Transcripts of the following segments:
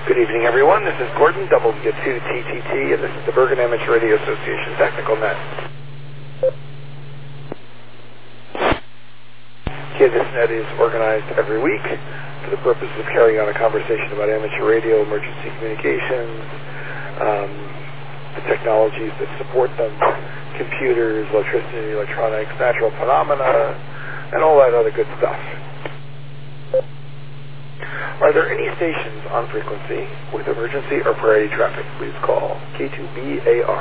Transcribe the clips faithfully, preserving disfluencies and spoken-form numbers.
Good evening, everyone. This is Gordon, W two T T T, and this is the Bergen Amateur Radio Association Technical Net. Okay, this net is organized every week for the purpose of carrying on a conversation about amateur radio, emergency communications, um, the technologies that support them, computers, electricity, electronics, natural phenomena, and all that other good stuff. Are there any stations on frequency with emergency or priority traffic? Please call K two B A R.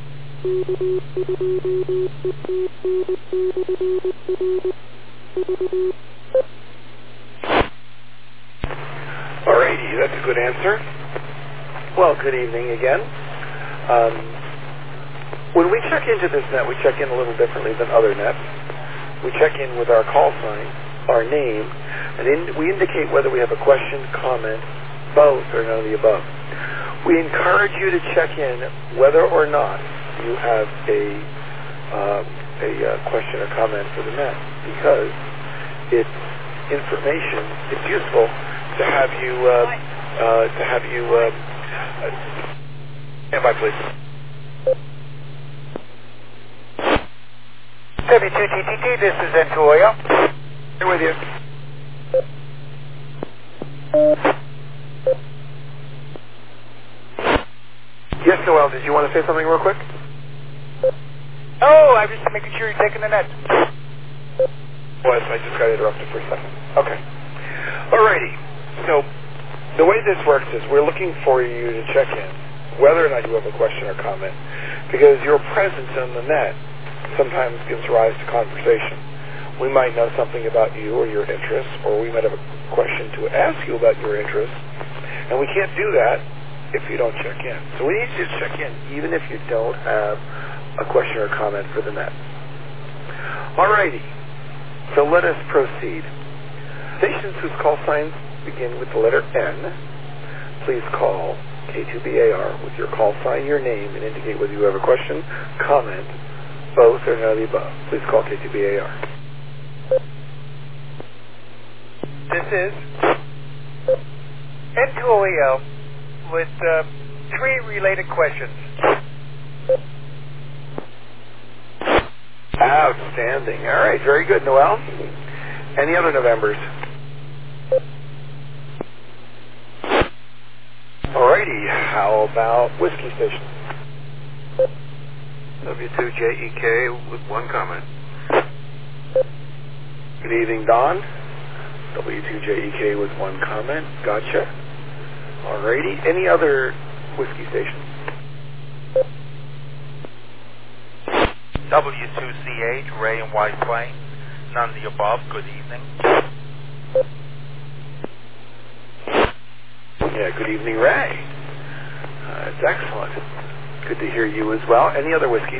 Alrighty, that's a good answer. Well, good evening again. Um, when we check into this net, we check in a little differently than other nets. We check in with our call sign, our name, and in, we indicate whether we have a question, comment, both, or none of the above. We encourage you to check in whether or not you have a uh, a uh, question or comment for the net, because it's information. It's useful to have you uh, uh, to have you. Uh, uh, stand by, please. W two T T T, this is N two O A L. Here with you. Yes, Noel, did you want to say something real quick? Oh, I'm just making sure you're taking the net. Was, I just got interrupted for a second. Okay. Alrighty. So, the way this works is we're looking for you to check in whether or not you have a question or comment, because your presence on the net sometimes gives rise to conversation. We might know something about you or your interests, or we might have a question to ask you about your interests, and we can't do that if you don't check in. So we need you to check in, even if you don't have a question or comment for the net. Alrighty, so let us proceed. Stations whose call signs begin with the letter N, please call K two B A R with your call sign, your name, and indicate whether you have a question, comment, both, or none of the above. Please call K two B A R. This is N two O A L with uh, three related questions. Outstanding. All right, very good, Noel. Any other Novembers? Alrighty, how about whiskey station? W two J E K with one comment. Good evening, Don. W two J E K with one comment. Gotcha. Alrighty. Any other whiskey stations? W two C H, Ray and White Plains. None of the above. Good evening. Yeah, good evening, Ray. Uh, it's excellent. Good to hear you as well. Any other whiskeys?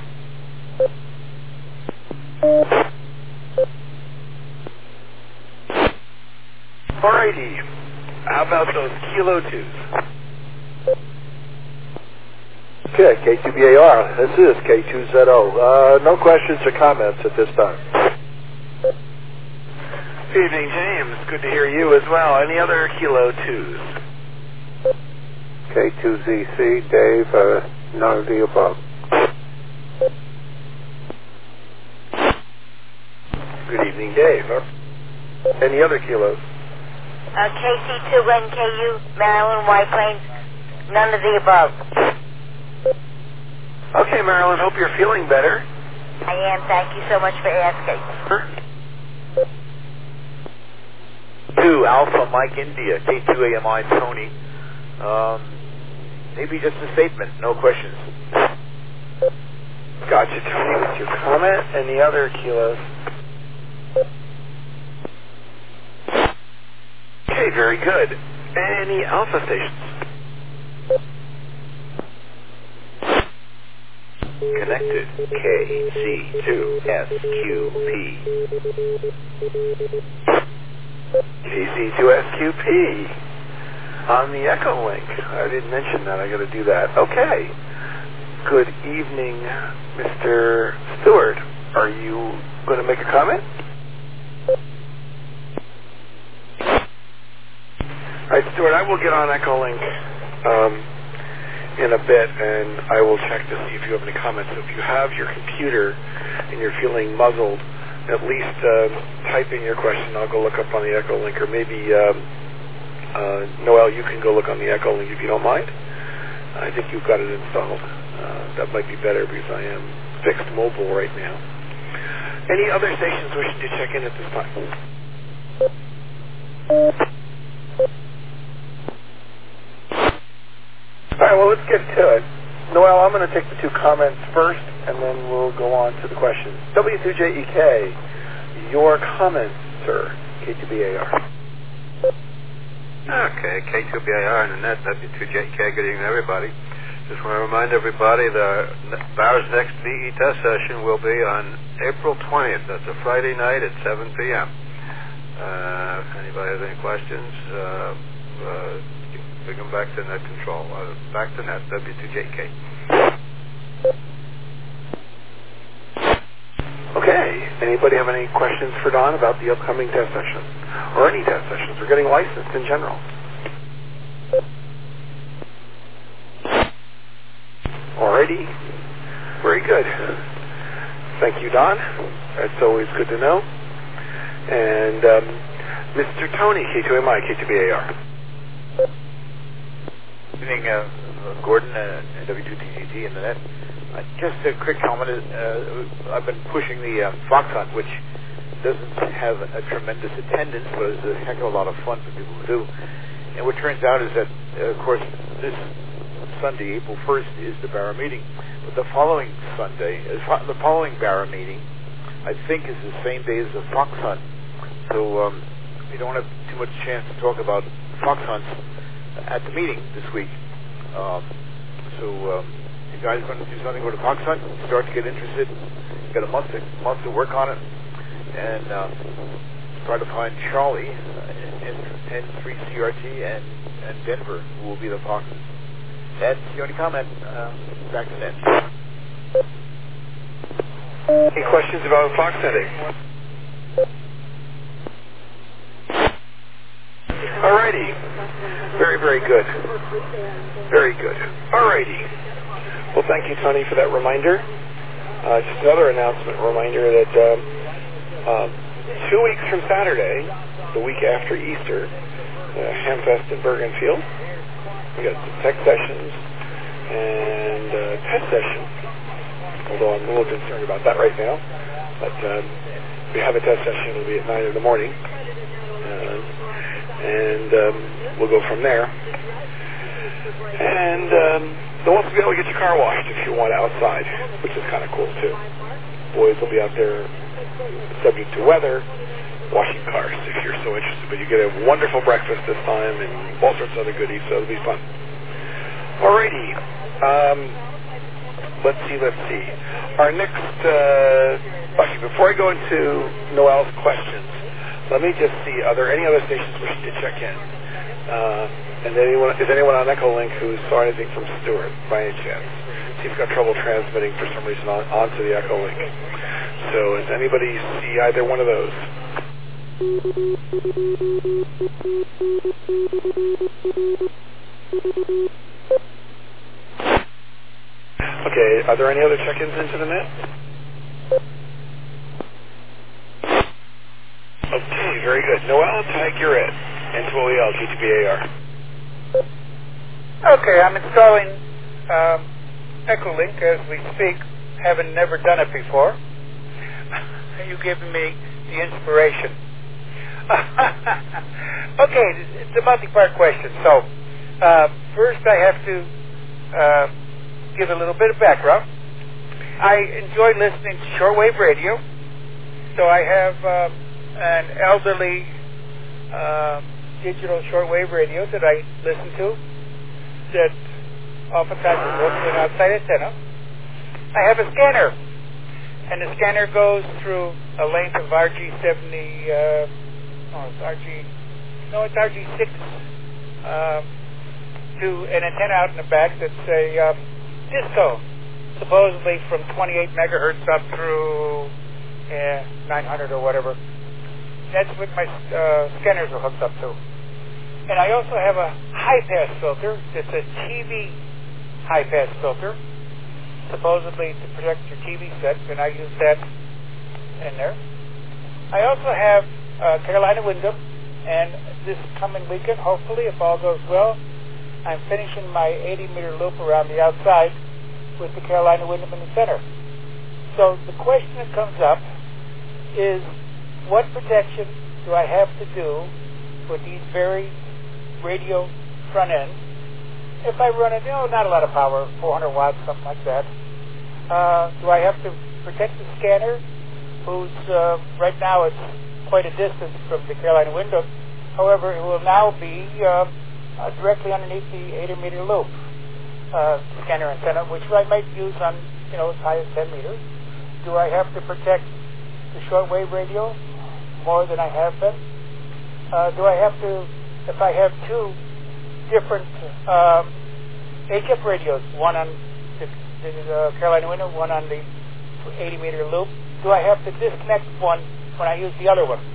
Alrighty. How about those Kilo twos? Okay, K two B A R. This is K two Z O. Uh, no questions or comments at this time. Good evening, James. Good to hear you as well. Any other Kilo twos? K two Z C, Dave, uh, none of the above. Good evening, Dave. Any other kilos? Uh, K C two N K U, Maryland, White Plains, none of the above. Okay, Marilyn, hope you're feeling better. I am, thank you so much for asking. Two, Alpha Mike India, K two A M I Tony. Um, maybe just a statement, no questions. Gotcha, Tony, with your comment. And the other kilos? Okay, very good. Any Alpha stations? Connected, K C two S Q P. K C two S Q P on the Echo Link. I didn't mention that. I got to do that. Okay. Good evening, Mister Stewart. Are you going to make a comment? right, Stuart, I will get on Echolink um, in a bit, and I will check to see if you have any comments. If you have your computer and you're feeling muzzled, at least uh, type in your question. I'll go look up on the Echolink, or maybe um, uh, Noel, you can go look on the Echolink if you don't mind. I think you've got it installed. Uh, that might be better because I am fixed mobile right now. Any other stations wishing to check in at this time? All right, well, let's get to it. Noel, I'm going to take the two comments first, and then we'll go on to the questions. W two J E K, your comments, sir, K two B A R. Okay, K two B A R and the net, W two J E K, good evening, everybody. Just want to remind everybody the B A R's next V E test session will be on April twentieth. That's a Friday night at seven p.m. Uh, if anybody has any questions, uh, uh, bring them back to net control. Uh, back to net, W two J E K. Okay, anybody have any questions for Don about the upcoming test session? Or any test sessions, or getting licensed in general? Alrighty, very good. Thank you, Don. That's always good to know. And um, Mister Tony, K two M I, K two B A R. Good evening, uh, Gordon, uh, and W two T G T and the net. Uh, just a quick comment. Uh, I've been pushing the uh, Fox Hunt, which doesn't have a tremendous attendance, but it's a heck of a lot of fun for people to do. And what turns out is that, uh, of course, this Sunday, April first, is the B A R meeting. But the following Sunday, uh, the following B A R meeting, I think is the same day as the Fox Hunt. So um, we don't have too much chance to talk about Fox Hunts at the meeting this week. Um, so um, you guys going to do something with the Fox Hunt? Start to get interested. You've got a month to, month to work on it. And uh, try to find Charlie uh, in N three C R T and, and Denver, who will be the Foxes. That's the only comment. Uh, back to Ned. Any questions about Fox Hunting? Alrighty. Very, very good. Very good. Alrighty. Well, thank you, Tony, for that reminder. Uh, just another announcement reminder that um, um, two weeks from Saturday, the week after Easter, uh, Hamfest in Bergenfield, we got some tech sessions and uh, test sessions, although I'm a little concerned about that right now. But um, we have a test session. It'll be at nine in the morning. Uh, and um, we'll go from there. And um, they'll also be able to get your car washed if you want outside, which is kind of cool, too. Boys will be out there subject to weather, washing cars if you're so interested. But you get a wonderful breakfast this time and all sorts of other goodies, so it'll be fun. Alrighty. Um, let's see, let's see. Our next, uh, actually, before I go into Noel's questions, let me just see, are there any other stations wishing to check in? Uh, and anyone, is anyone on Echolink who saw anything from Stuart, by any chance? He's got trouble transmitting for some reason on, onto the Echolink. So does anybody see either one of those? Okay, are there any other check-ins into the net? Okay, very good. Noel, Tag, you're it. N two O E L, K two B A R. Okay, I'm installing um, Echolink as we speak, having never done it before. You've given me the inspiration. Okay, it's a multi-part question. So, uh, first I have to uh, give a little bit of background. I enjoy listening to shortwave radio, so I have um, an elderly uh, digital shortwave radio that I listen to that oftentimes works with an outside antenna. I have a scanner, and the scanner goes through a length of R G seventy, uh, oh, it's R G, no, it's R G six, uh, to an antenna out in the back that's a um, disco, supposedly from twenty-eight megahertz up through eh, nine hundred or whatever. That's what my uh, scanners are hooked up to. And I also have a high-pass filter. It's a T V high-pass filter, supposedly to protect your T V set, and I use that in there. I also have uh, Carolina Wyndham, and this coming weekend, hopefully, if all goes well, I'm finishing my eighty meter loop around the outside with the Carolina Wyndham in the center. So the question that comes up is, what protection do I have to do with these very radio front ends? If I run it, you know, not a lot of power, four hundred watts, something like that, uh, do I have to protect the scanner, who's, uh, right now it's quite a distance from the Carolina Wyndham. However, it will now be uh, uh, directly underneath the eighty meter loop uh, scanner antenna, which I might use on, you know, as high as ten meters. Do I have to protect the shortwave radio more than I have been? Uh, do I have to, if I have two different um, H F radios, one on the, the uh, Carolina Wyndham, one on the eighty meter loop, do I have to disconnect one when I use the other one?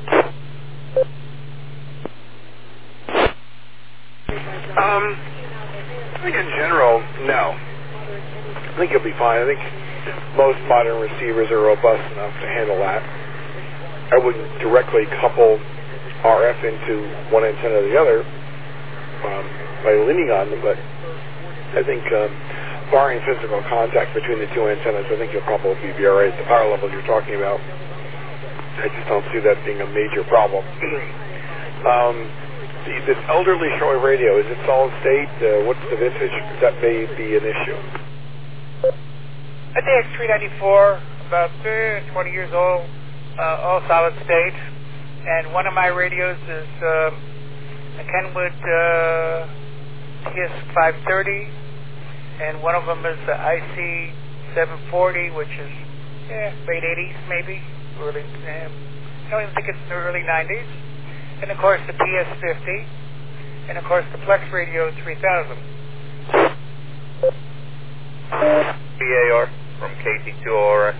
Um, I think in general, no. I think you'll be fine. I think most modern receivers are robust enough to handle that. I wouldn't directly couple R F into one antenna or the other um, by leaning on them, but I think um, barring physical contact between the two antennas, I think you'll probably be all right at the power levels you're talking about. I just don't see that being a major problem. um, this elderly shortwave radio, is it solid state? Uh, what's the vintage? That may be an issue. A D X three ninety-four, about uh, twenty years old, uh, all solid state. And one of my radios is uh, a Kenwood uh, T S five thirty, and one of them is the I C seven forty, which is yeah, late eighties maybe, early. Uh, I don't even think it's the early nineties. And of course the P S fifty, and of course the Plex Radio three thousand. B A R from K T two O R X.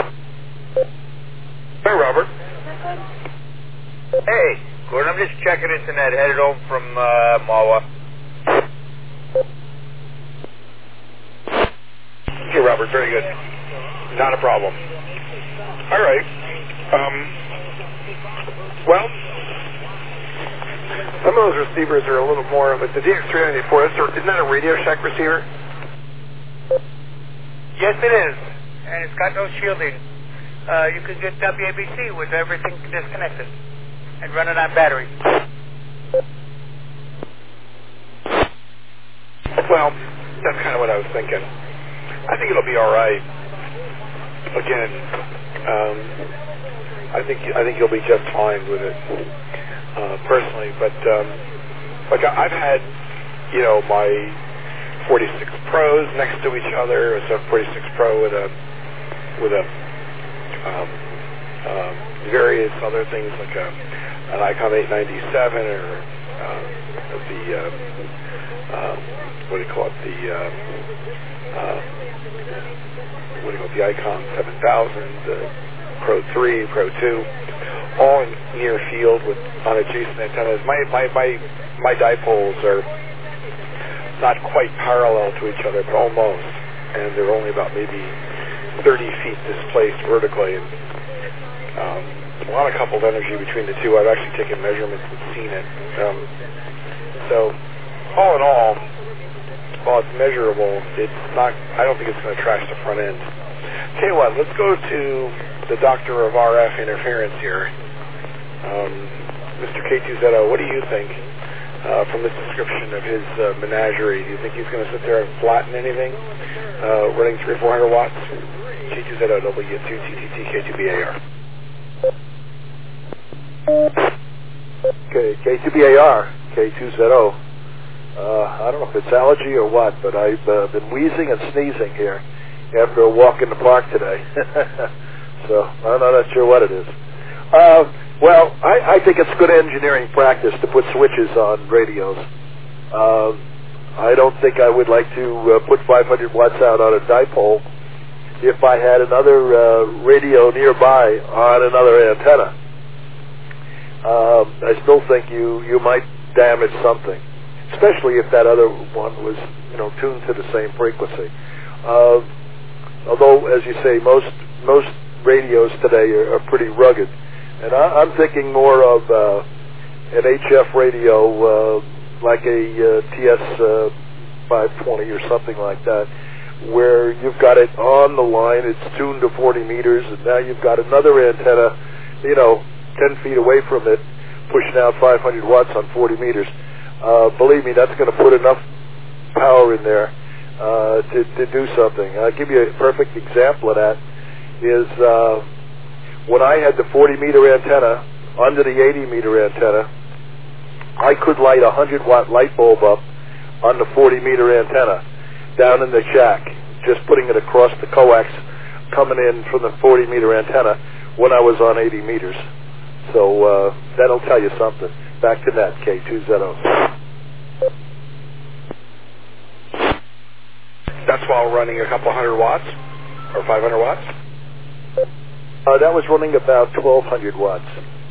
Hey, Robert. Hey, Gordon, I'm just checking internet, headed home from uh, Mawa. Okay, Robert, very good. Not a problem. All right. Um, well, some of those receivers are a little more, like the D X three ninety-four, isn't that a Radio Shack receiver? Yes, it is, and it's got no shielding. Uh, you can get W A B C with everything disconnected and run it on battery. Well, that's kind of what I was thinking. I think it'll be all right. Again, um, I think I think you'll be just fine with it, uh, personally. But um, like I've had, you know, my forty-six Pros next to each other. It's a forty-six Pro with a with a um, um, various other things like a an ICOM eight ninety-seven or uh, the uh, uh, what do you call it the uh, uh, what do you call it the ICOM seven thousand, the Pro three, Pro two, all in near field with on adjacent antennas. My my my my dipoles are not quite parallel to each other, but almost, and they're only about maybe thirty feet displaced vertically. And, um, a lot of coupled energy between the two. I've actually taken measurements and seen it. Um, so, all in all, while it's measurable, it's not. I don't think it's going to trash the front end. Tell you what, let's go to the doctor of R F interference here, um, Mister K two Z O. What do you think? Uh, from this description of his uh, menagerie, do you think he's going to sit there and flatten anything uh, running three or four hundred watts? K two Z O, W two T T T, K two B A R. Okay, K two B A R, K two Z O. Uh, I don't know if it's allergy or what, but I've uh, been wheezing and sneezing here after a walk in the park today. So I'm not sure what it is. Uh, Well, I, I think it's good engineering practice to put switches on radios. Um, I don't think I would like to uh, put five hundred watts out on a dipole if I had another uh, radio nearby on another antenna. Um, I still think you, you might damage something, especially if that other one was, you know, tuned to the same frequency. Uh, although, as you say, most most radios today are, are pretty rugged, and I, I'm thinking more of uh, an H F radio, uh, like a uh, T S uh, five twenty or something like that, where you've got it on the line, it's tuned to forty meters, and now you've got another antenna, you know, ten feet away from it, pushing out five hundred watts on forty meters. Uh, believe me, that's going to put enough power in there uh, to, to do something. I'll give you a perfect example of that is uh, when I had the forty meter antenna under the eighty meter antenna, I could light a one hundred watt light bulb up on the forty meter antenna down in the shack, just putting it across the coax coming in from the forty meter antenna when I was on eighty meters. So uh, that'll tell you something. Back to that, K two Z O. That's while running a couple hundred watts or five hundred watts? Uh, that was running about twelve hundred watts.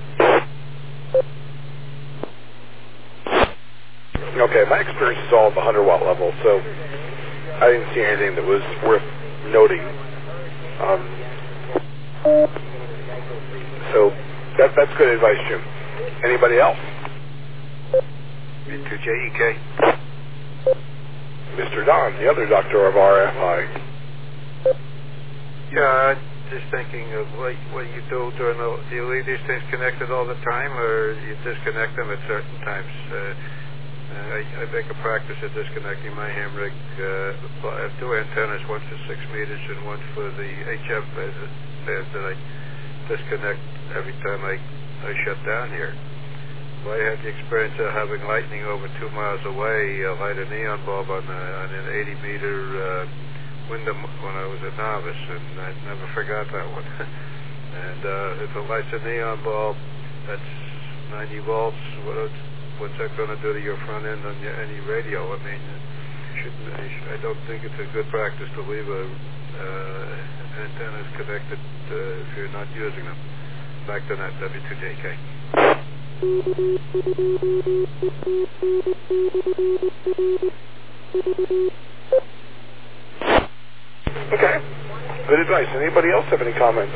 Okay, my experience is all at the one hundred watt level, so I didn't see anything that was worth noting. Um, so that, that's good advice, Jim. Anybody else? B two J E K. Mister Don, the other doctor of R F I. Yeah, just thinking of what, what you do during the, do you leave these things connected all the time, or you disconnect them at certain times? Uh, I, I make a practice of disconnecting my ham rig. Uh, I have two antennas, one for six meters and one for the H F as it says that I disconnect every time I, I shut down here. Well, I had the experience of having lightning over two miles away, uh, light a neon bulb on, a, on an eighty meter uh, window when I was a novice, and I never forgot that one. And uh, if it lights a neon bulb, that's ninety volts. What What's that going to do to your front end on your, any radio? I mean, shouldn't, I don't think it's a good practice to leave a, uh, antennas connected uh, if you're not using them. Back to that, W two J K. Okay. Good advice. Anybody else have any comments?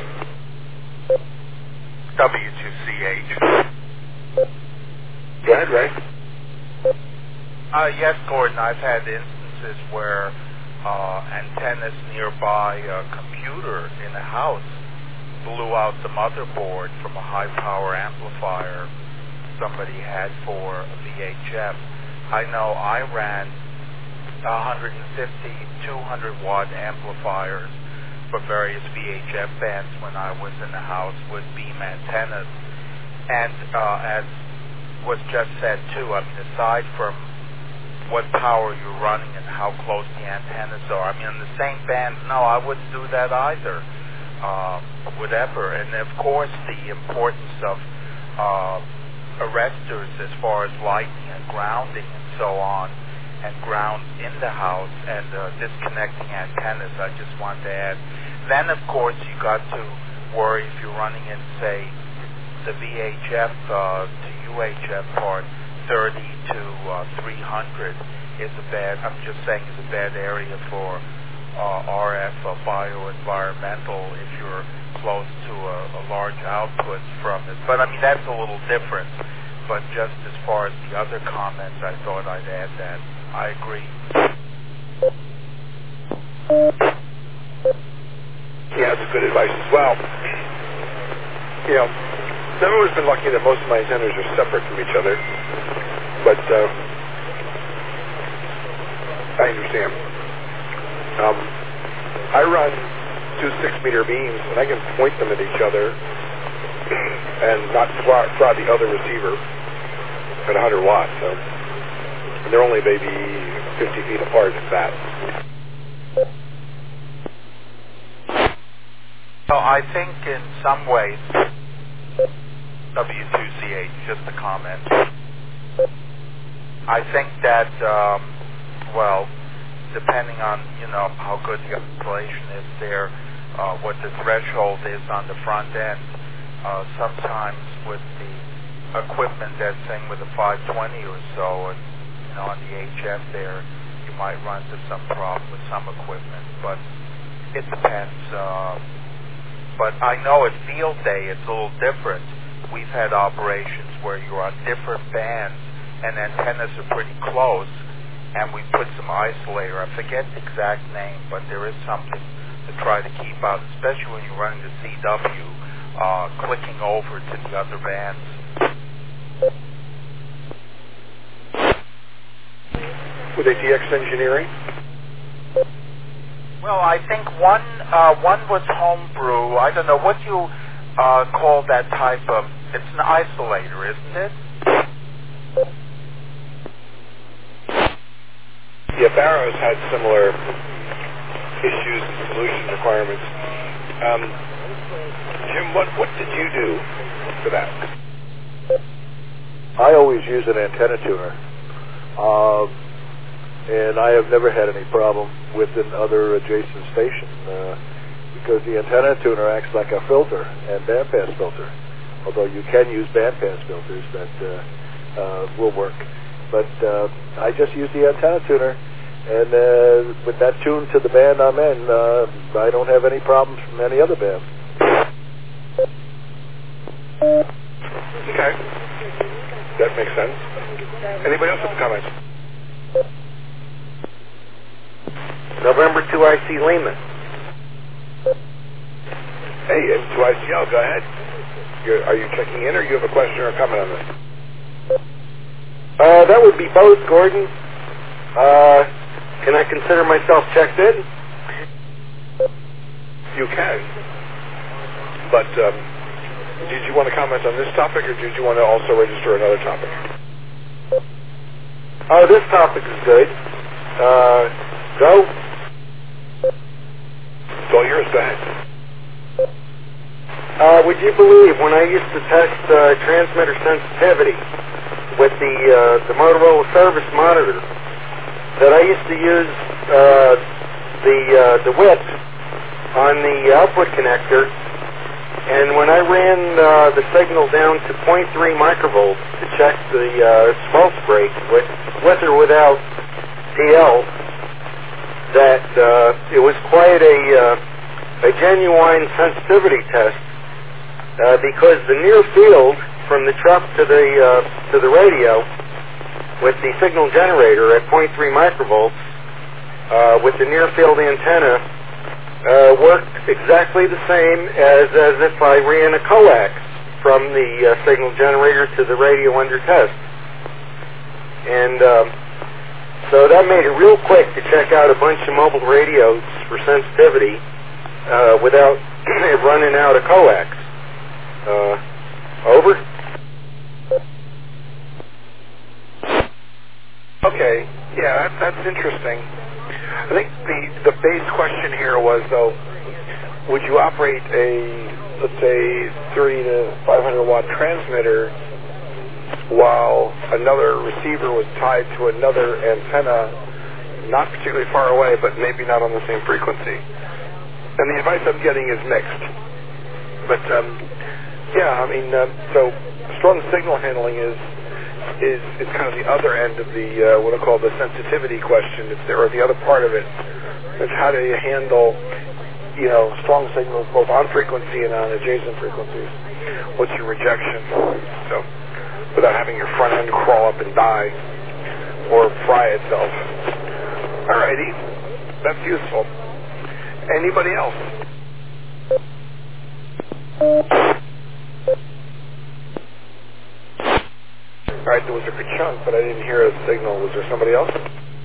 W two C H. Go ahead, Ray. Uh, yes, Gordon, I've had instances where uh, antennas nearby a computer in a house blew out the motherboard from a high-power amplifier somebody had for V H F. I know I ran one fifty, two hundred watt amplifiers for various V H F bands when I was in the house with beam antennas. And uh, as was just said too, I mean, aside from what power you're running and how close the antennas are, I mean, on the same band, no, I wouldn't do that either, uh, whatever. And of course, the importance of uh, arresters as far as lighting and grounding and so on, and ground in the house, and uh, disconnecting antennas, I just want to add. Then, of course, you got to worry if you're running in, say, the V H F uh, to U H F part, thirty to three hundred is a bad, I'm just saying, is a bad area for uh, R F uh, bioenvironmental if you're close to a, a large output from it. But I mean, that's a little different. But just as far as the other comments, I thought I'd add that. I agree. Yeah, that's good advice as well. You know, I've always been lucky that most of my antennas are separate from each other, but uh, I understand. Um, I run two six-meter beams, and I can point them at each other and not throw throw the other receiver at one hundred watts. So, and they're only maybe fifty feet apart, if that. So I think in some ways, W two C H, just a comment. I think that, um, well, depending on, you know, how good the isolation is there, uh, what the threshold is on the front end, uh, sometimes with the equipment that's saying with a five twenty or so, and you know, on the H F there, you might run into some problem with some equipment, but it depends. Uh, but I know at field day it's a little different. We've had operations where you're on different bands and antennas are pretty close, and we put some isolator. I forget the exact name, but there is something to try to keep out, especially when you're running the C W, uh, clicking over to the other bands. With A T X Engineering? Well, I think one uh, one was homebrew. I don't know what you uh, call that type of. It's an isolator, isn't it? Yeah, Barrows had similar issues and solution requirements. Um, Jim, what what did you do for that? I always use an antenna tuner. Um, and I have never had any problem with another adjacent station uh, because the antenna tuner acts like a filter and bandpass filter, although you can use bandpass filters that uh, uh, will work. But uh, I just use the antenna tuner, and uh, with that tuned to the band I'm in, uh, I don't have any problems from any other band. Okay. That makes sense. Anybody else have comments? November two I C Lehman. Hey, M two I C L, go ahead. You're, are you checking in, or you have a question or a comment on this? Uh, that would be both, Gordon. Uh, can I consider myself checked in? You can. But um, did you want to comment on this topic, or did you want to also register another topic? Oh, this topic is good. Uh, go. It's all yours, go ahead. Uh, would you believe when I used to test uh, transmitter sensitivity with the uh, the Motorola service monitor that I used to use uh, the uh, the width on the output connector, and when I ran uh, the signal down to zero point three microvolts to check the uh, pulse break with, with or without T L, that uh, it was quite a uh, a genuine sensitivity test uh, because the near field from the truck to the uh, to the radio with the signal generator at zero point three microvolts uh, with the near field antenna uh, worked exactly the same as as if I ran a coax from the uh, signal generator to the radio under test, and um, so that made it real quick to check out a bunch of mobile radios for sensitivity uh, without running out of coax. Uh, over. Okay, yeah, that, that's interesting. I think the the base question here was, though, would you operate a, let's say, thirty to five hundred watt transmitter while another receiver was tied to another antenna, not particularly far away, but maybe not on the same frequency? And the advice I'm getting is mixed. But, um, yeah, I mean, uh, so strong signal handling is is is kind of the other end of the uh, what I call the sensitivity question. It's there, or the other part of it. It's how do you handle, you know, strong signals both on frequency and on adjacent frequencies. What's your rejection? So, without having your front end crawl up and die or fry itself. Alrighty, that's useful. Anybody else? All right, there was a good chunk, but I didn't hear a signal. Was there somebody else?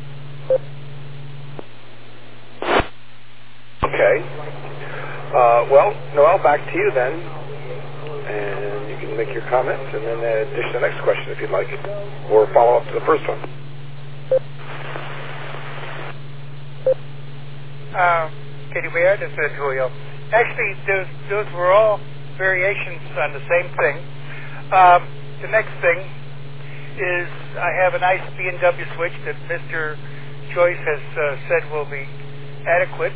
Okay. Uh, well, Noel, back to you then. And you can make your comments and then uh, dish the next question if you'd like, or follow up to the first one. Uh, Katie Weir, this is Julio. Actually, those, those were all variations on the same thing. Um, the next thing is I have a nice B and W switch that Mister Joyce has uh, said will be adequate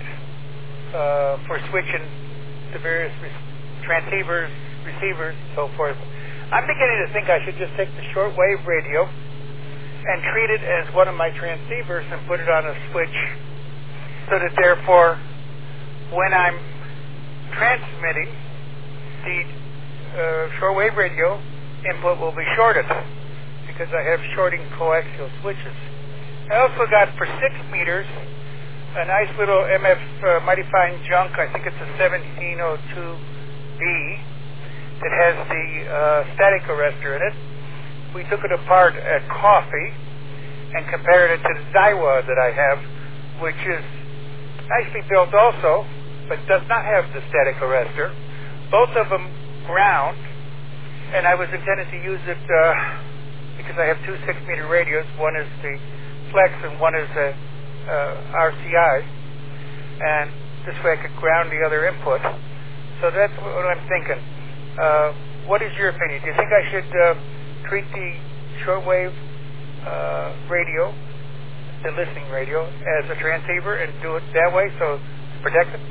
uh, for switching the various re- transceivers, receivers, and so forth I'm beginning to think I should just take the shortwave radio and treat it as one of my transceivers and put it on a switch so that therefore when I'm transmitting, the uh, shortwave radio input will be shorted because I have shorting coaxial switches. I also got for six meters a nice little M F uh, Mighty Fine Junk, I think it's a seventeen oh two B, that has the uh, static arrestor in it. We took it apart at Coffee and compared it to the Daiwa that I have, which is nicely built also, but does not have the static arrestor. Both of them ground, and I was intended to use it uh, because I have two six-meter radios. One is the Flex and one is a uh, R C I, and this way I could ground the other input. So that's what I'm thinking. Uh, what is your opinion? Do you think I should uh, treat the shortwave uh, radio, the listening radio, as a transceiver and do it that way so it's protected?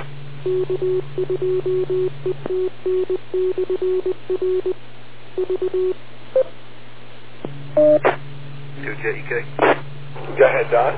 two J E K. Go ahead, Don.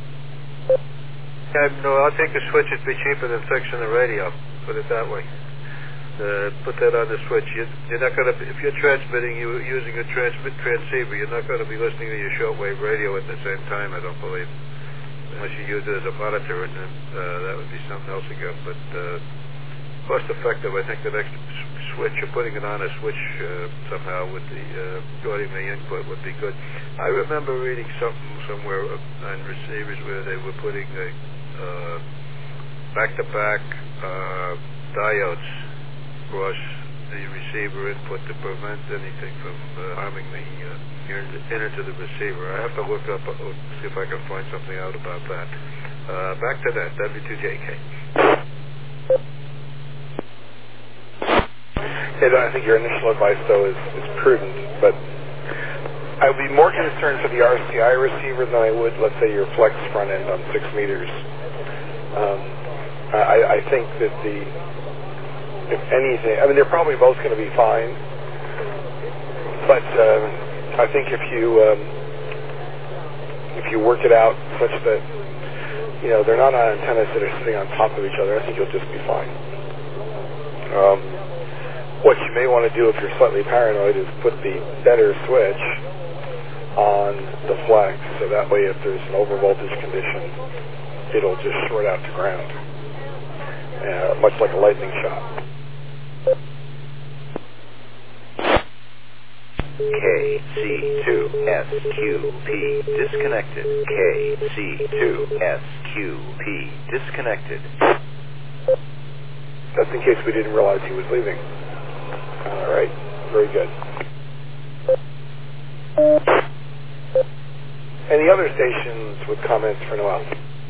Yeah, no, I'll take the switch. It'd be cheaper than fixing the radio. Put it that way. Uh, put that on the switch. You, you're not going to, if you're transmitting, you using a transmit transceiver, you're not going to be listening to your shortwave radio at the same time, I don't believe. Unless you use it as a monitor, and then uh, that would be something else again. But uh, cost effective, I think the next switch, you're putting it on a switch uh, somehow with the uh, joining the input would be good. I remember reading something somewhere on receivers where they were putting a uh, back-to-back uh, diodes across the receiver input to prevent anything from uh, harming the uh, inner to the receiver. I have to look up, uh, see if I can find something out about that. Uh, back to that, W two J K. And I think your initial advice, though, is, is prudent, but I would be more concerned for the R C I receiver than I would, let's say, your Flex front end on six meters. Um, I, I think that the, if anything, I mean, they're probably both going to be fine, but uh, I think if you um, if you work it out such that, you know, they're not on antennas that are sitting on top of each other, I think you'll just be fine. Um, what you may want to do if you're slightly paranoid is put the better switch on the Flex, so that way if there's an overvoltage condition, it'll just short out to ground, uh, much like a lightning shot. K C two S Q P disconnected. K C two S Q P disconnected. Just in case we didn't realize he was leaving. All right, very good. Any other stations with comments for Noel?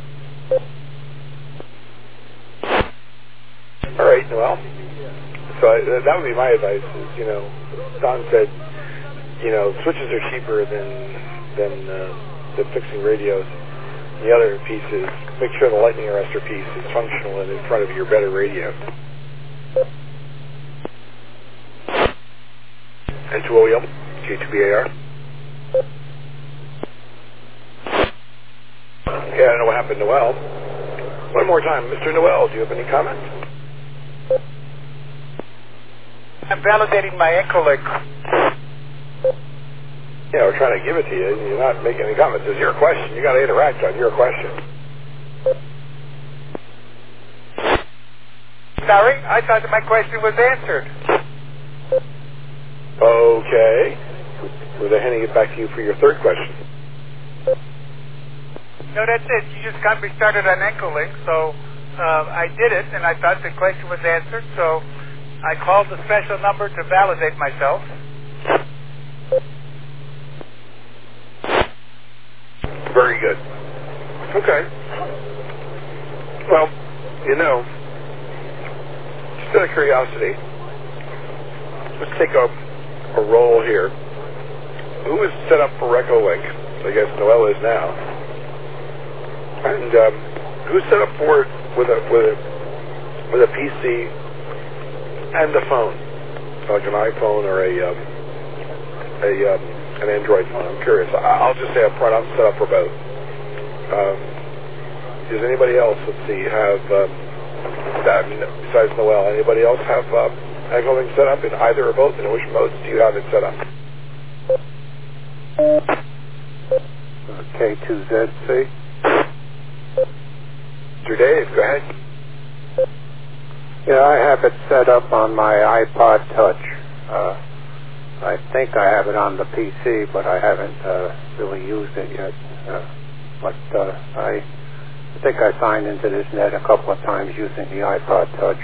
All right, Noel. So I, that would be my advice. Is, you know, Don said, you know, switches are cheaper than than uh, than fixing radios. The other piece is make sure the lightning arrestor piece is functional and in front of your better radio. N two O E L, K two B A R. Okay, I don't know what happened to Noel. One more time, Mister Noel, do you have any comments? I'm validating my Echolink. Yeah, we're trying to give it to you, and you're not making any comments. It's your question. You got to interact on your question. Sorry, I thought that my question was answered. Okay. We're then handing it back to you for your third question. No, that's it. You just got me started on Echolink, so uh, I did it, and I thought the question was answered, so I called the special number to validate myself. Very good. Okay. Well, you know, just out of curiosity, let's take a, a roll here. Who is set up for Echolink? I guess Noel is now. And um, who's set up for it with a with a with a P C and a phone? like an iPhone or a um, a um, an Android phone? I'm curious. I- I'll just say up front, I'm set up for both. Um, does anybody else, let's see, have, um, that, I mean, besides Noel, anybody else have um, Echolink set up in either or both? And which modes do you have it set up? K two Z C. Mister Dave, go ahead. Yeah, I have it set up on my iPod Touch. Uh, I think I have it on the P C, but I haven't uh, really used it yet. Uh, but uh, I think I signed into this net a couple of times using the iPod Touch.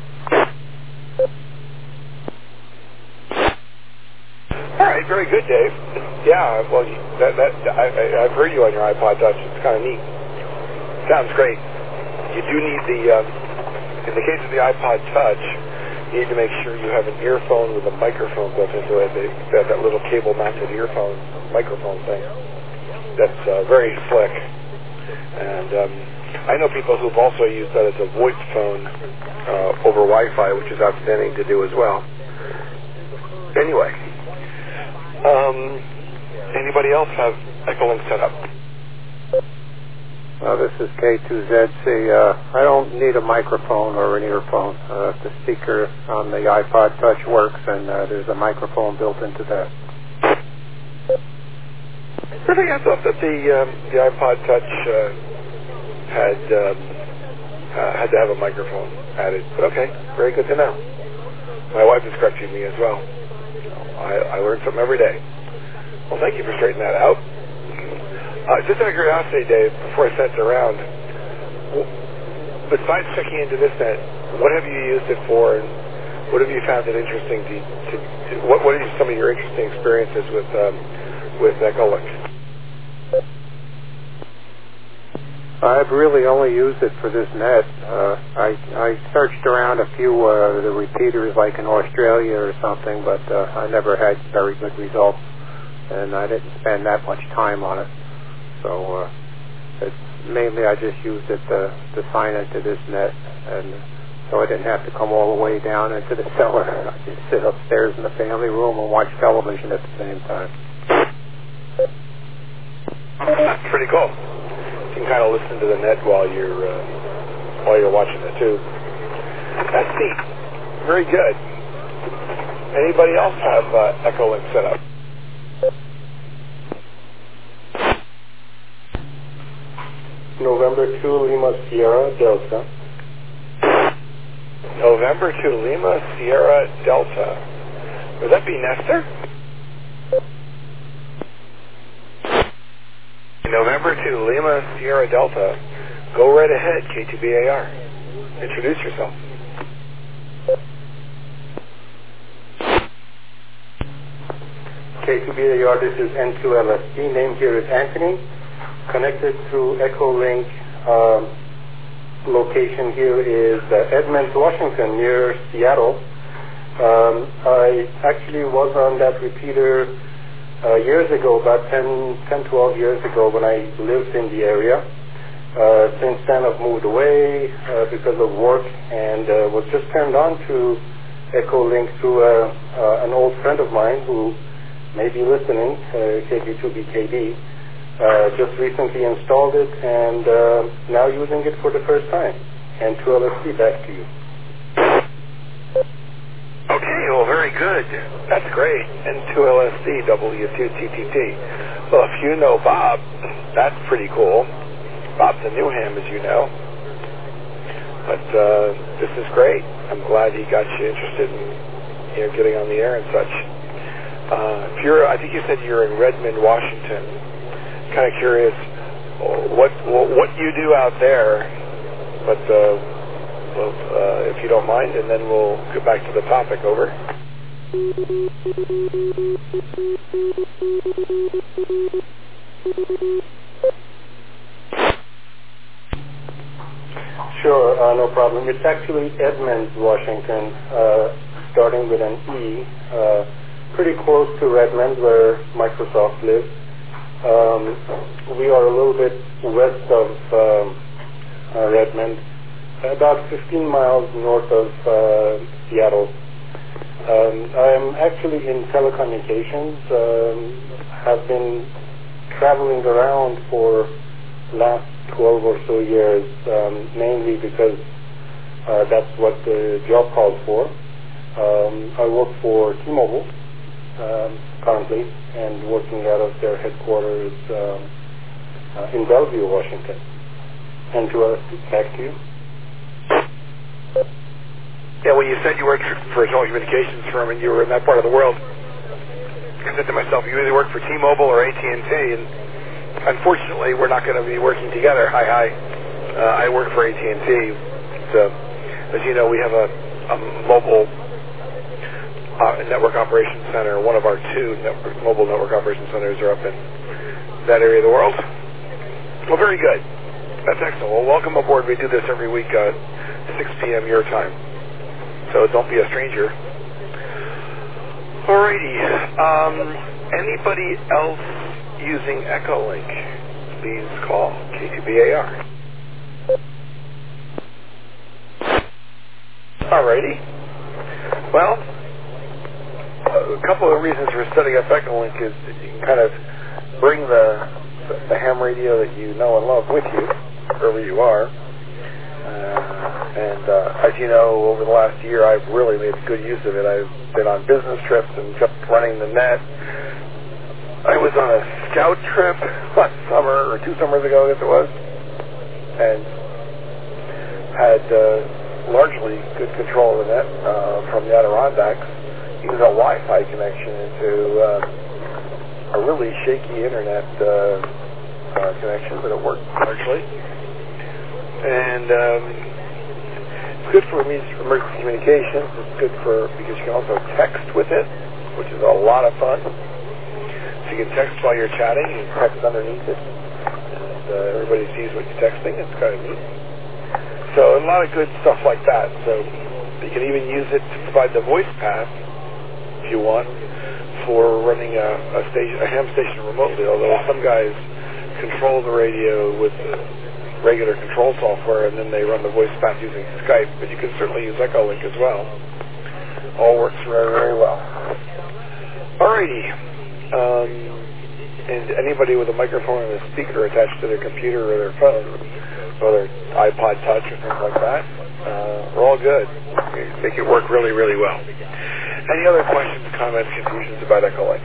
All right, very good, Dave. Yeah, well, that, that, I, I've heard you on your iPod Touch. It's kind of neat. Sounds great. You do need the, um, in the case of the iPod Touch, you need to make sure you have an earphone with a microphone built into it. They have that little cable-mounted earphone microphone thing. That's uh, very slick. And um, I know people who've also used that as a voice phone uh, over Wi-Fi, which is outstanding to do as well. Anyway, um, anybody else have Echolink set up? Well, this is K two Z C. Uh, I don't need a microphone or an earphone. Uh, the speaker on the iPod Touch works, and uh, there's a microphone built into that. Really, I thought that the um, the iPod Touch uh, had um, uh, had to have a microphone added. But okay, very good to know. My wife is correcting me as well. I, I learn something every day. Well, thank you for straightening that out. Uh, just out of curiosity, Dave, before I sent it around, besides checking into this net, what have you used it for, and what have you found it interesting to, to, to what, what are some of your interesting experiences with um, with Echolink? I've really only used it for this net. Uh, I, I searched around a few uh, the repeaters like in Australia or something, but uh, I never had very good results, and I didn't spend that much time on it. So uh, it's mainly I just used it to, to sign into this net, and so I didn't have to come all the way down into the cellar. I just sit upstairs in the family room and watch television at the same time. That's pretty cool. You can kind of listen to the net while you're uh, while you're watching the tube. That's neat. Very good. Anybody else have uh, Echolink set up? November two Lima Sierra Delta. November two Lima Sierra Delta. Would that be Nestor? November two Lima Sierra Delta. Go right ahead, K two B A R. Introduce yourself. K two B A R, this is N two L S D. Name here is Anthony. Connected through Echolink. Um, location here is uh, Edmonds, Washington, near Seattle. Um, I actually was on that repeater uh, years ago, about ten, twelve years ago when I lived in the area. Uh, since then I've moved away uh, because of work, and uh, was just turned on to Echolink through uh, uh, an old friend of mine who may be listening, uh, K B two B K B. Uh, just recently installed it, and uh, now using it for the first time. And two L S D, back to you. Okay, well, very good. That's great. And two L S D, W two T T T. Well, if you know Bob, that's pretty cool. Bob's in Newham, as you know. But uh, this is great. I'm glad he got you interested in, you know, getting on the air and such. Uh, if you're, I think you said you're in Redmond, Washington. Kind of curious what what you do out there, but uh, well, uh, if you don't mind, and then we'll get back to the topic. Over. Sure, uh, no problem. It's actually Edmonds, Washington, uh, starting with an E, uh, pretty close to Redmond, where Microsoft lives. Um, we are a little bit west of um, uh, Redmond, about fifteen miles north of uh, Seattle. Um, I'm actually in telecommunications. Um, have been traveling around for last twelve or so years, um, mainly because uh, that's what the job calls for. Um, I work for T-Mobile um, currently, and working out of their headquarters um, uh, in Bellevue, Washington. And to us, back to you. Yeah, when you said you worked for a telecommunications firm and you were in that part of the world, I said to myself, you either work for T-Mobile or A T and T, and unfortunately, we're not going to be working together. Hi, hi. Uh, I work for A T and T. So, as you know, we have a, a mobile uh, network operations center. One of our two network, mobile network operations centers are up in that area of the world. Well, very good. That's excellent. Well, welcome aboard. We do this every week, uh, six p.m. your time. So don't be a stranger. Alrighty. Um, anybody else using Echolink, please call K two B A R. Alrighty. Well, a couple of reasons for setting up Echolink is that you can kind of bring the, the ham radio that you know and love with you, wherever you are. Uh, and uh, as you know, over the last year, I've really made good use of it. I've been on business trips and kept running the net. I was on a scout trip last summer, or two summers ago, I guess it was, and had uh, largely good control of the net uh, from the Adirondacks. Used a Wi-Fi connection into uh, a really shaky internet uh, uh, connection, but it worked largely. And um, it's good for emergency communications. It's good for, because you can also text with it, which is a lot of fun. So you can text while you're chatting, you can text underneath it, and uh, everybody sees what you're texting. It's kind of neat. So a lot of good stuff like that. So you can even use it to provide the voice path, if you want, for running a, a station, a ham station remotely, although some guys control the radio with the regular control software, and then they run the voice path using Skype, but you can certainly use Echolink as well. All works very, very well. Alrighty. Um, and anybody with a microphone and a speaker attached to their computer or their phone, whether iPod Touch or things like that, uh, we're all good. Make it work really, really well. Any other questions, comments, confusions about Echolink?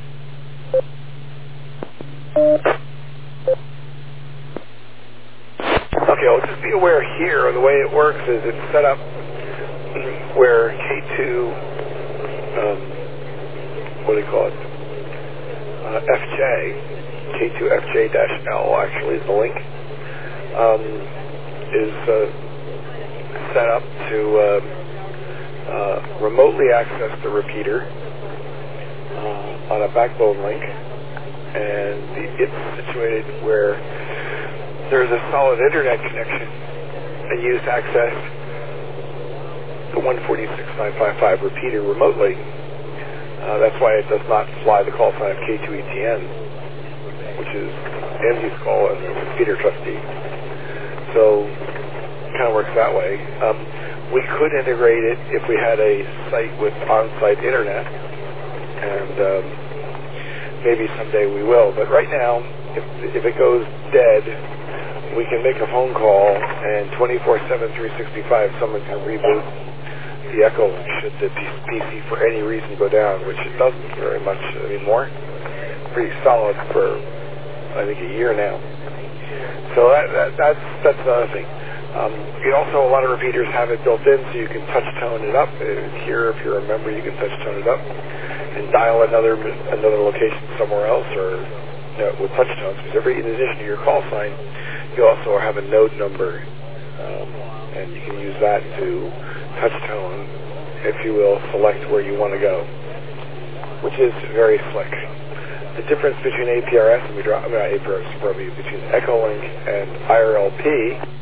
Okay, well, just be aware here, the way it works is it's set up where K two, um, what do you call it, uh, F J, K two F J L actually is the link, um, is uh, set up to uh, uh, remotely access the repeater uh, on a backbone link, and the, it's situated where there's a solid internet connection and use to access the one forty-six point nine five five repeater remotely. Uh, that's why it does not fly the call sign of K two E T N, which is Andy's call as a repeater trustee. So it kind of works that way. Um, we could integrate it if we had a site with on-site internet, and um, maybe someday we will. But right now, if, if it goes dead, we can make a phone call, and twenty-four seven, three sixty-five, someone can reboot the Echolink should the P C for any reason go down, which it doesn't very much anymore. Pretty solid for, I think, a year now. So that, that, that's that's another thing. Um, you also, a lot of repeaters have it built in, so you can touch tone it up. Here, if you're a member, you can touch tone it up and dial another another location somewhere else, or you know, with touch tones. Because every, in addition to your call sign, you also have a node number, um, and you can use that to touch tone, if you will, select where you want to go, which is very slick. The difference between A P R S and we draw, I mean, not A P R S, probably between Echolink and I R L P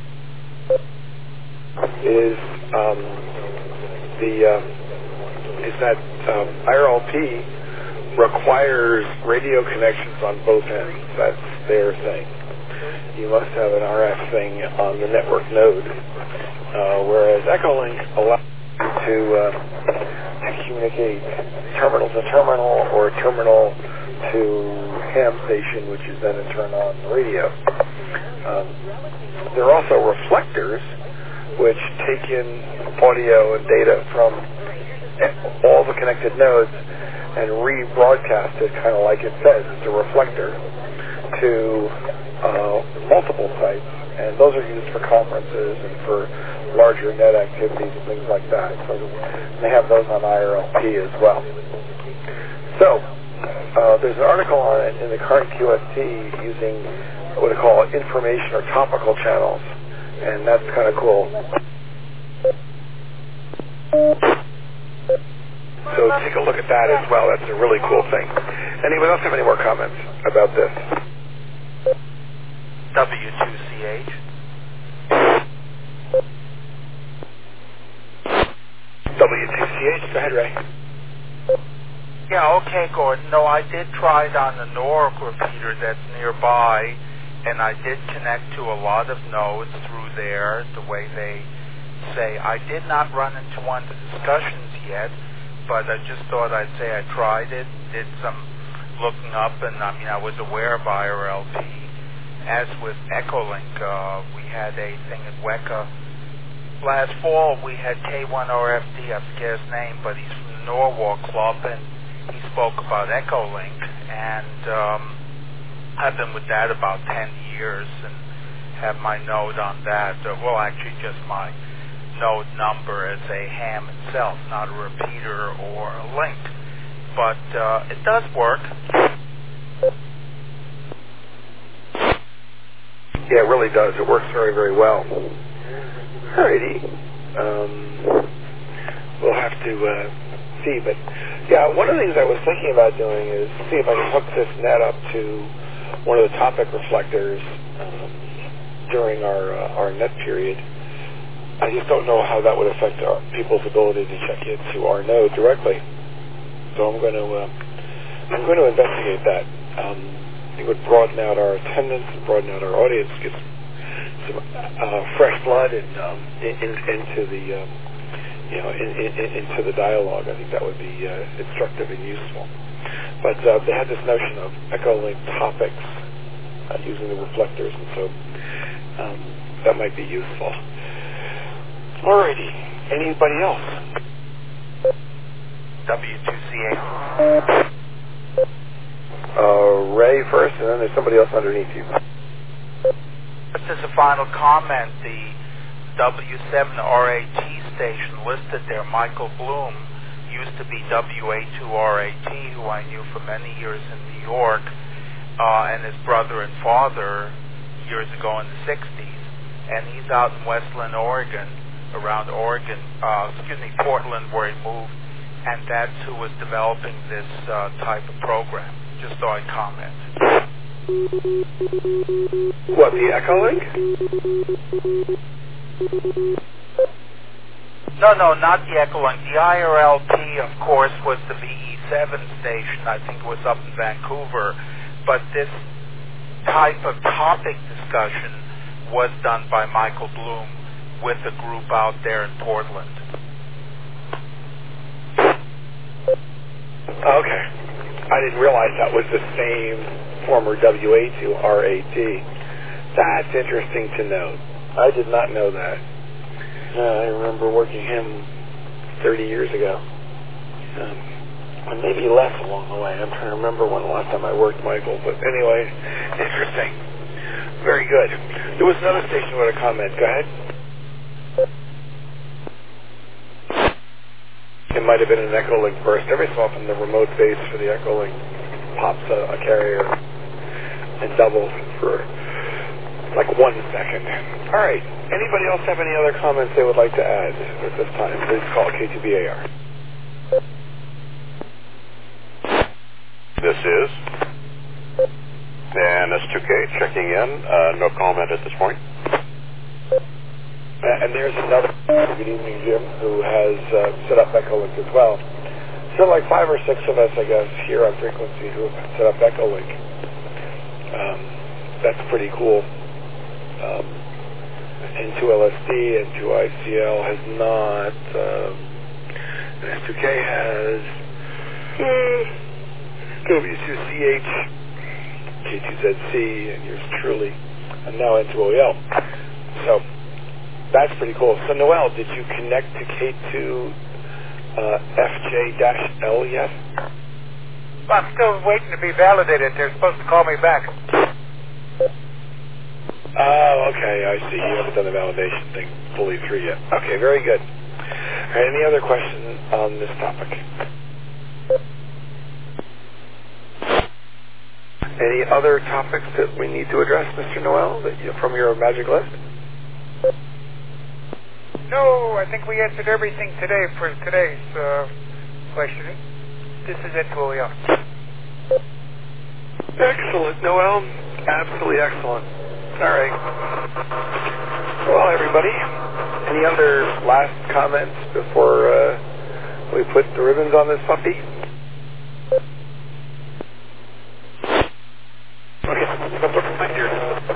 is um, the um, is that um, I R L P requires radio connections on both ends. That's their thing. You must have an R F thing on the network node, uh, whereas Echolink allows you to, uh, to communicate terminal to terminal or terminal to ham station, which is then in turn on the radio. Um, there are also reflectors, which take in audio and data from all the connected nodes and rebroadcast it, kind of like it says, it's a reflector, to uh, multiple sites. And those are used for conferences and for larger net activities and things like that. So they have those on I R L P as well. So uh, there's an article on it in the current Q S T using what they call information or topical channels, and that's kind of cool. So take a look at that as well. That's a really cool thing. Anyone else have any more comments about this? W two C H. W two C H, go ahead, Ray. Yeah, okay, Gordon. No, I did try it on the Nork repeater that's nearby, and I did connect to a lot of nodes through there, the way they say. I did not run into one of the discussions yet, but I just thought I'd say I tried it, did some looking up, and I mean, I was aware of I R L P. As with Echolink, uh, we had a thing at WECA. Last fall, we had K one R F D, I forget his name, but he's from the Norwalk Club, and he spoke about Echolink, and um, I've been with that about ten years and have my node on that. Uh, well, actually, just my node number as a ham itself, not a repeater or a link. But uh, it does work. Yeah, it really does. It works very, very well. Alrighty. Um, we'll have to uh, see. But, yeah, one of the things I was thinking about doing is see if I can hook this net up to one of the topic reflectors um, during our uh, our net period. I just don't know how that would affect our, people's ability to check into our node directly. So I'm going to uh, I'm going to investigate that. Um, it would broaden out our attendance, and broaden out our audience, get some uh, fresh blood and um, in, in, into the um, you know in, in, into the dialogue. I think that would be uh, instructive and useful. But uh, they had this notion of Echolink topics uh, using the reflectors, and so um, that might be useful. Alrighty. Anybody else? W two C H. Uh, Ray first, and then there's somebody else underneath you. Just as a final comment, the W seven R A T station listed there, Michael Bloom, used to be W A two R A T, who I knew for many years in New York, uh, and his brother and father years ago in the sixties. And he's out in Westland, Oregon, around Oregon, uh, excuse me, Portland, where he moved, and that's who was developing this uh, type of program. Just thought I'd comment. What, the Echolink? No, no, not the Echolink. The I R L P, of course, was the V E seven station. I think it was up in Vancouver. But this type of topic discussion was done by Michael Bloom with a group out there in Portland. Okay. I didn't realize that was the same former W A two R A T. That's interesting to know. I did not know that. Uh, I remember working him thirty years ago. Um, and maybe less along the way. I'm trying to remember when the last time I worked Michael. But anyway, interesting. Very good. There was another station with a comment. Go ahead. It might have been an Echolink burst. Every so often the remote base for the Echolink pops a, a carrier and doubles for like one second. All right. Anybody else have any other comments they would like to add at this time? Please call K two B A R. This is and S two K checking in. Uh, no comment at this point. Uh, and there's another, good evening, Jim, who has uh, set up Echolink as well. So like five or six of us, I guess, here on Frequency who have set up Echolink. Um, that's pretty cool. Um, N two L S D, N two I C L has not. Um, And S two K has uh, W two C H, K two Z C, and yours truly, and now N two O E L. So that's pretty cool. So Noel, did you connect to K two uh, F J L yet? Well, I'm still waiting to be validated. They're supposed to call me back. Oh, okay, I see. You haven't done the validation thing fully through yet. Okay, very good. All right, any other questions on this topic? Any other topics that we need to address, Mister Noel, that you, from your magic list? No, I think we answered everything today for today's uh, questioning. This is N two O E L. Excellent, Noel. Absolutely excellent. All right. Well, everybody, any other last comments before uh, we put the ribbons on this puppy? Okay, let's look at here.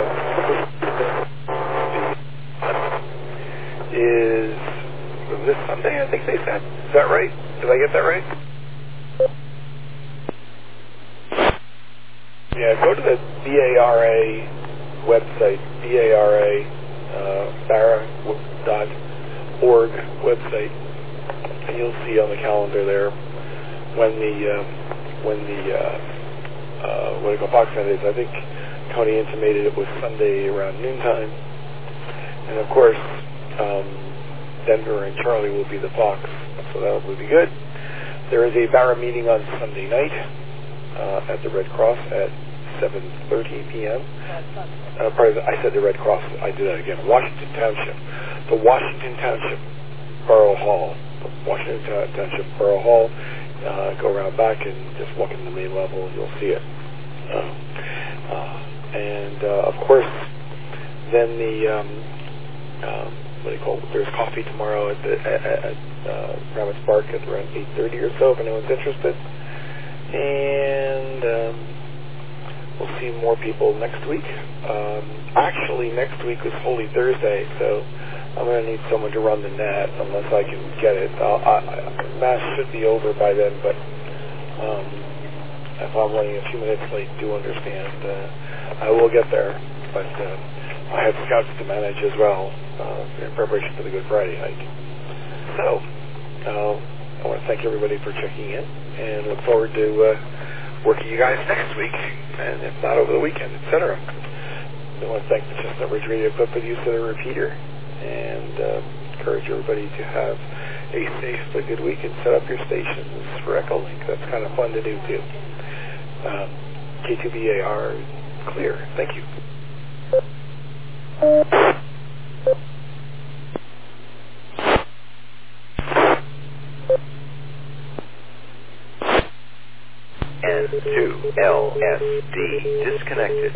Is this Sunday, I think they said? Is that right? Did I get that right? Yeah, go to the B A R A website, B A R A uh, barra dot org website, and you'll see on the calendar there when the uh, when the uh, uh, what do you call Foxnet is. I think Tony intimated it was Sunday around noontime, and of course um, Denver and Charlie will be the Fox, so that will be good. There is a barra meeting on Sunday night uh, at the Red Cross at seven thirty p.m. Uh, pardon, I said the Red Cross. I did that again. Washington Township. The Washington Township Borough Hall. The Washington Township Borough Hall. Uh, go around back and just walk into the main level and you'll see it. Uh, uh, and, uh, of course, then the, um, um, what do you call it? There's coffee tomorrow at the at, at uh, Rabbit Park at around eight thirty or so if anyone's interested. And... Um, We'll see more people next week. Um, actually, next week is Holy Thursday, so I'm going to need someone to run the net unless I can get it. I'll, I, Mass should be over by then, but um, if I'm running a few minutes late, do understand. Uh, I will get there, but uh, I have scouts to manage as well uh, in preparation for the Good Friday hike. So, uh, I want to thank everybody for checking in and look forward to uh, working you guys next week, and if not over the weekend, et cetera. I want to thank the Chestnut Ridge Radio Club for the use of the repeater, and uh, encourage everybody to have a safe but good week and set up your stations for Echolink. That's kind of fun to do too. Um, K two B A R clear. Thank you. N two L S D disconnected.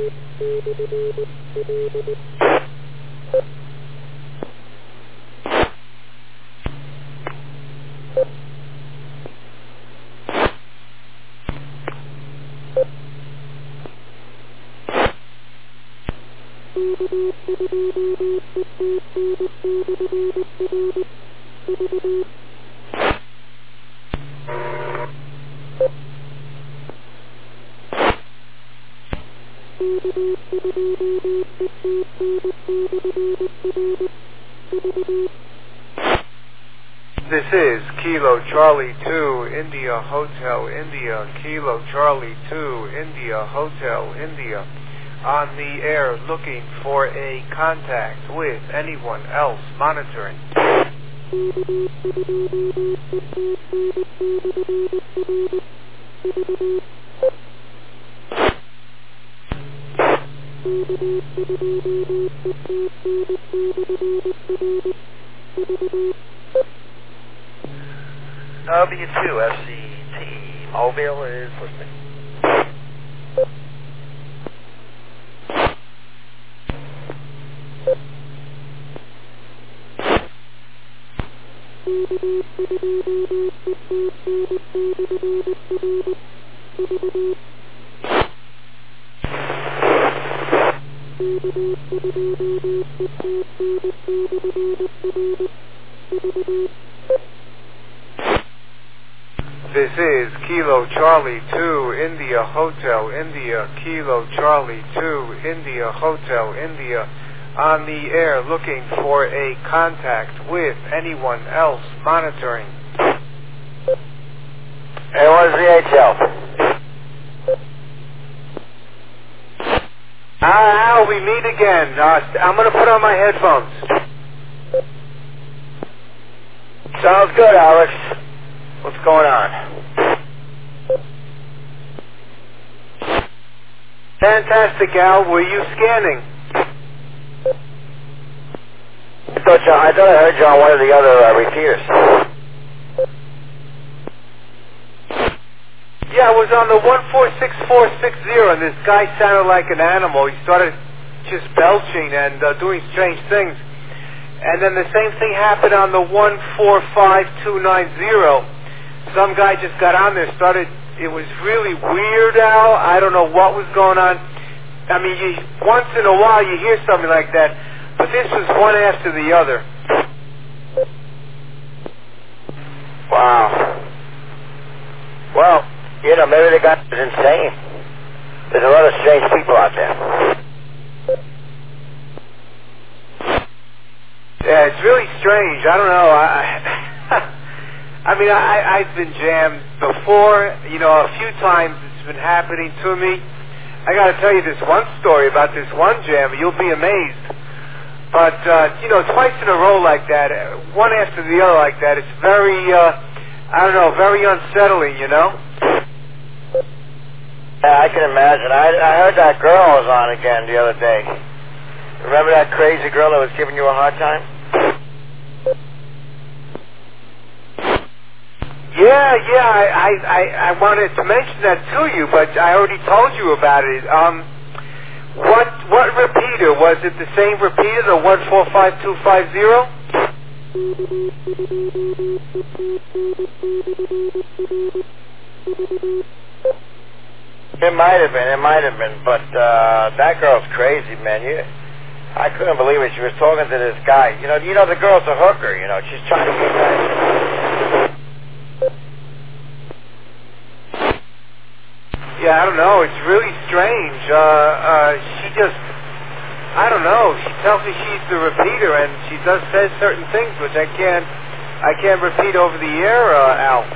This is Kilo Charlie two, India Hotel, India, Kilo Charlie two, India Hotel, India, on the air looking for a contact with anyone else monitoring. W two F C T Mobile is listening. This is Kilo Charlie two, India Hotel, India, Kilo Charlie two, India Hotel, India, on the air looking for a contact with anyone else monitoring. Hey, what is the H L? Ah, Al, we meet again. Uh, I'm going to put on my headphones. Sounds good, Alex. What's going on? Fantastic, Al. Were you scanning? I thought, you, I thought I heard you on one of the other uh, repeaters. Yeah, I was on the one four six four six zero, and this guy sounded like an animal. He started just belching and uh, doing strange things. And then the same thing happened on the one four five two nine zero. Some guy just got on there, started, it was really weird, Al. I don't know what was going on. I mean, you, once in a while you hear something like that, but this was one after the other. Wow. Well, you know, maybe the guy is insane. There's a lot of strange people out there. Yeah, it's really strange. I don't know. I, I mean, I, I've been jammed before. You know, a few times it's been happening to me. I got to tell you this one story about this one jam. You'll be amazed. But, uh, you know, twice in a row like that, one after the other like that, it's very, uh, I don't know, very unsettling, you know? Yeah, I can imagine. I, I heard that girl was on again the other day. Remember that crazy girl that was giving you a hard time? Yeah, yeah, I, I, I, I wanted to mention that to you, but I already told you about it. Um, what what repeater? Was it the same repeater, the one four five two five zero? It might have been, it might have been, but uh, that girl's crazy, man. You, I couldn't believe it. She was talking to this guy. You know, you know the girl's a hooker. You know, she's trying to get that. Yeah, I don't know. It's really strange. Uh, uh, she just, I don't know. She tells me she's the repeater, and she does says certain things which I can't, I can't repeat over the air, uh, Al.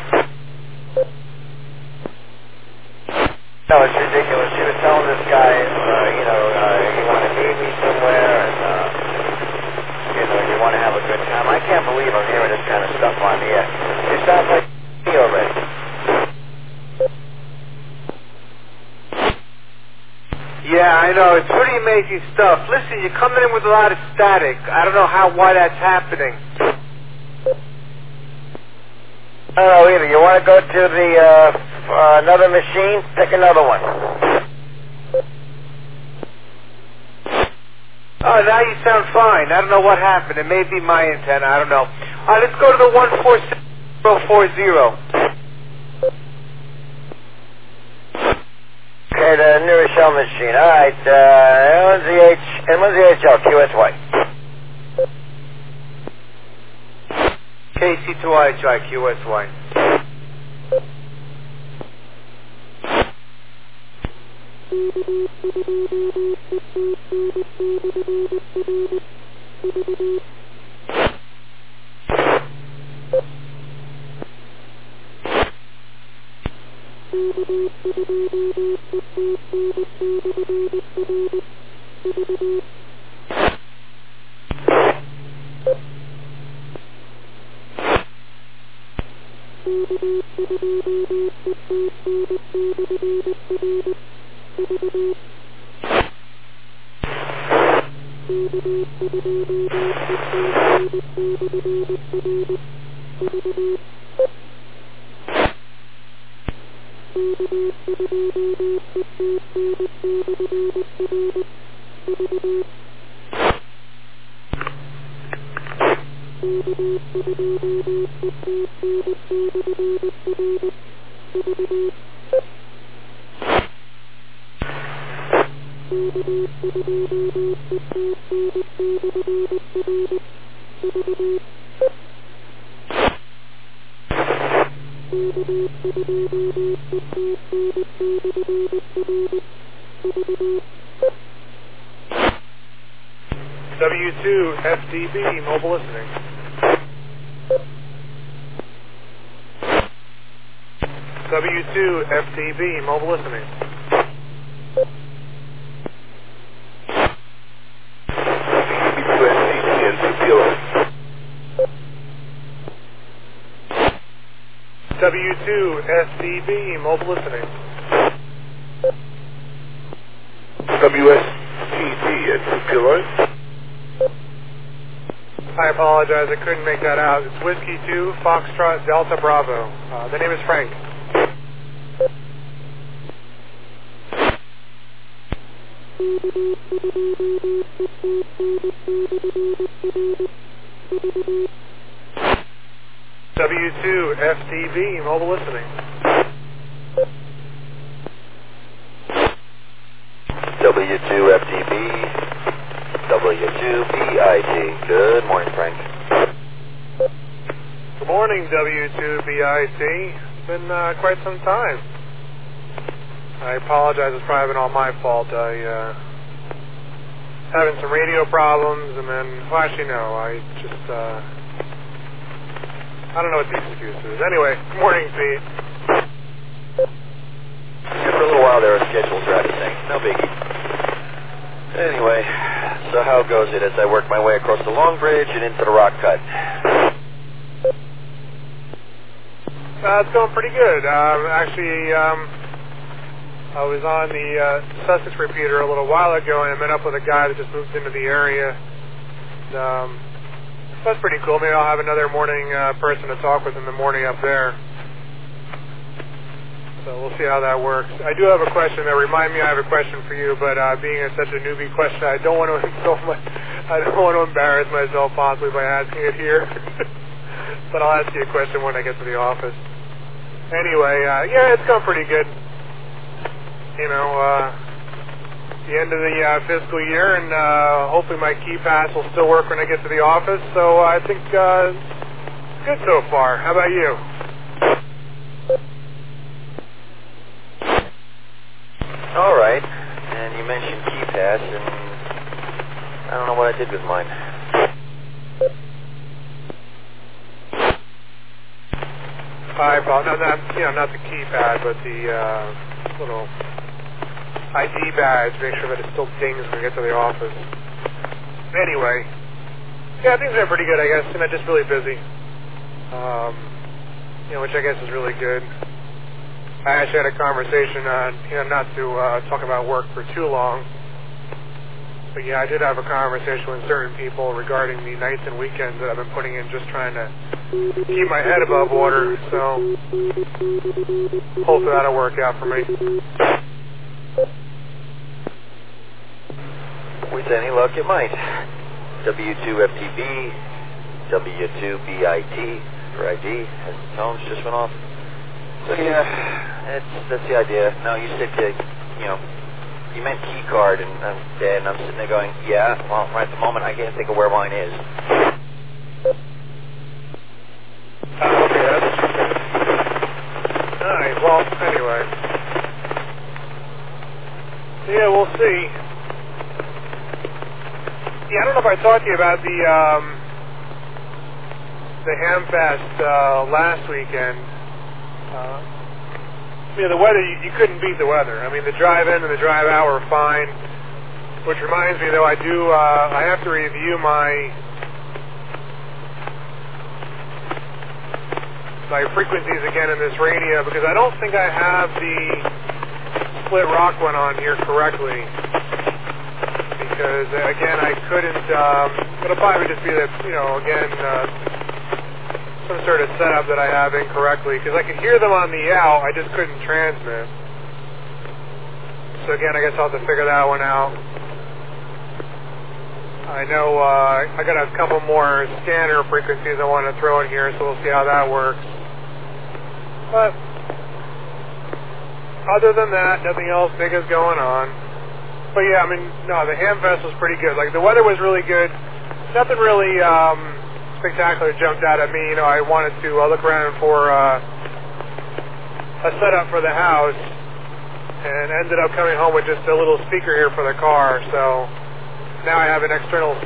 No, it's ridiculous. She was telling this guy, uh, you know, uh, you want to meet me somewhere, and uh, you know, you want to have a good time. I can't believe I'm hearing this kind of stuff on the air. It sounds like me already. Yeah, I know. It's pretty amazing stuff. Listen, you're coming in with a lot of static. I don't know how why that's happening. I don't know either. You want to go to the uh, uh, another machine? Pick another one. Oh, now you sound fine. I don't know what happened. It may be my antenna. I don't know. All right, let's go to the one four six zero four zero. Okay, the New Rochelle machine. All right, uh, N one Z H, N one Z H L, Q S Y. K C two I H I, Q S Y. W two F D B, mobile listening. W two F D B, mobile listening. W two S D B, mobile listening. W S T D at two kilos. I apologize, I couldn't make that out. It's Whiskey two, Foxtrot, Delta Bravo. Uh, the name is Frank. W two F D B, mobile listening. W two F D B, W two B I T. Good morning, Frank. Good morning, W two B I T. It's been uh, quite some time. I apologize, it's probably been all my fault. I, uh, having some radio problems, and then, well, actually, no, I just, uh, I don't know what the excuse is. Anyway, good morning, Pete. Yeah, for a little while there, our schedules were out of sync. No biggie. Anyway, so how goes it as I work my way across the Long Bridge and into the Rock Cut? Uh, it's going pretty good. Um, actually, um, I was on the uh, Sussex repeater a little while ago, and I met up with a guy that just moved into the area. Um, that's pretty cool. Maybe I'll have another morning uh, person to talk with in the morning up there. So we'll see how that works. I do have a question that remind me I have a question for you, but uh, being it's such a newbie question, I don't want to I don't want to embarrass myself possibly by asking it here. But I'll ask you a question when I get to the office. Anyway, uh, yeah, it's going pretty good. You know, uh, the end of the uh, fiscal year, and uh, hopefully my key pass will still work when I get to the office. So I think uh, it's good so far. How about you? All right. And you mentioned key pass, and I don't know what I did with mine. I no, not you know, not the keypad, but the uh, little I D badge. Make sure that it still dings when we get to the office. Anyway, yeah, things are pretty good, I guess, and I'm just really busy. Um, you know, which I guess is really good. I actually had a conversation on, you know, not to uh, talk about work for too long, but yeah, I did have a conversation with certain people regarding the nights and weekends that I've been putting in, just trying to keep my head above water. So hopefully that'll work out for me. With any luck, it might. W two F T B, W two B I T for I D, as the tones just went off. So yeah, that's that's the idea. No, you said uh, you know, you meant key card, and I'm dead, and I'm sitting there going, yeah. Well, right at the moment, I can't think of where mine is. Uh, okay, that's what you said. All right. Well, anyway, yeah, we'll see. Yeah, I don't know if I talked to you about the um, the Hamfest uh, last weekend. Uh, you know, the weather, you, you couldn't beat the weather. I mean, the drive-in and the drive-out were fine, which reminds me, though, I do, uh, I have to review my, my frequencies again in this radio, because I don't think I have the split rock one on here correctly, because, again, I couldn't, um, it'll probably just be that, you know, again, uh, some sort of setup that I have incorrectly, because I could hear them on the out, I just couldn't transmit. So again, I guess I'll have to figure that one out. I know uh, I got a couple more scanner frequencies I want to throw in here, so we'll see how that works. But other than that, nothing else big is going on. But yeah, I mean, no, the Hamfest was pretty good. Like, the weather was really good. Nothing really um, spectacular jumped out at me. You know, I wanted to uh, look around for uh, a setup for the house, and ended up coming home with just a little speaker here for the car. So now I have an external